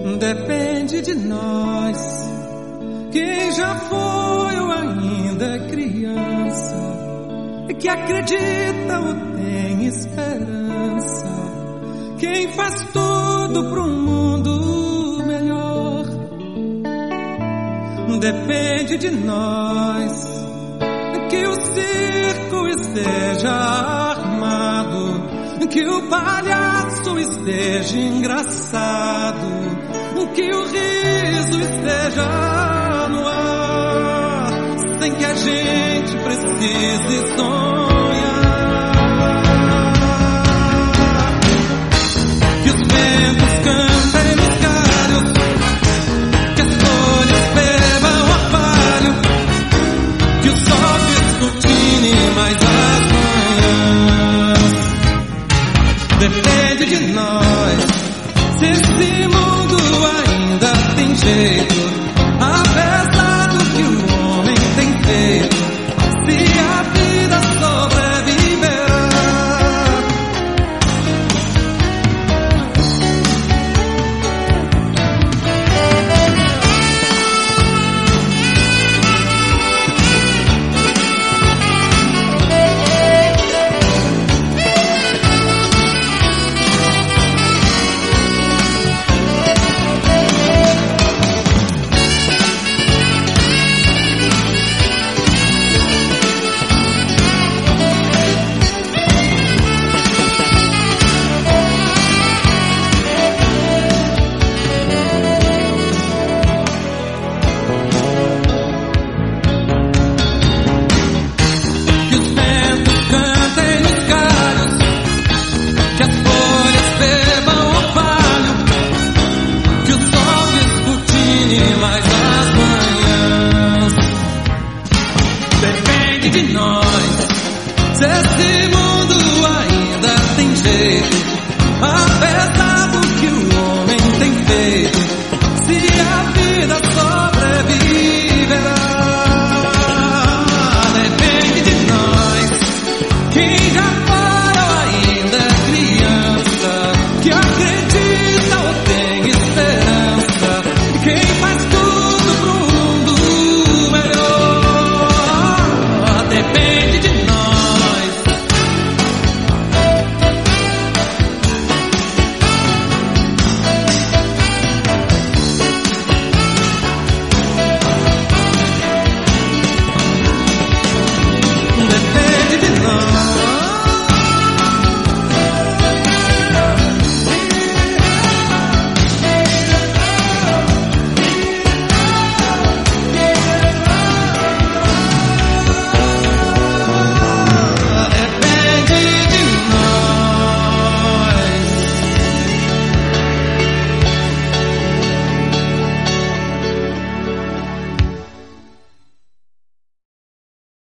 Depende de nós, quem já foi ou ainda é criança, que acredita ou tem esperança, quem faz tudo para um mundo melhor. Depende de nós, que o circo esteja armado, que o palhaço esteja engraçado, que o riso esteja no ar, sem que a gente precise sonhar. Que os ventos cantem nos galhos, que as folhas bebam orvalho, que o sol descortine mais as manhãs. Depende de nós, se esse mundo ainda tem jeito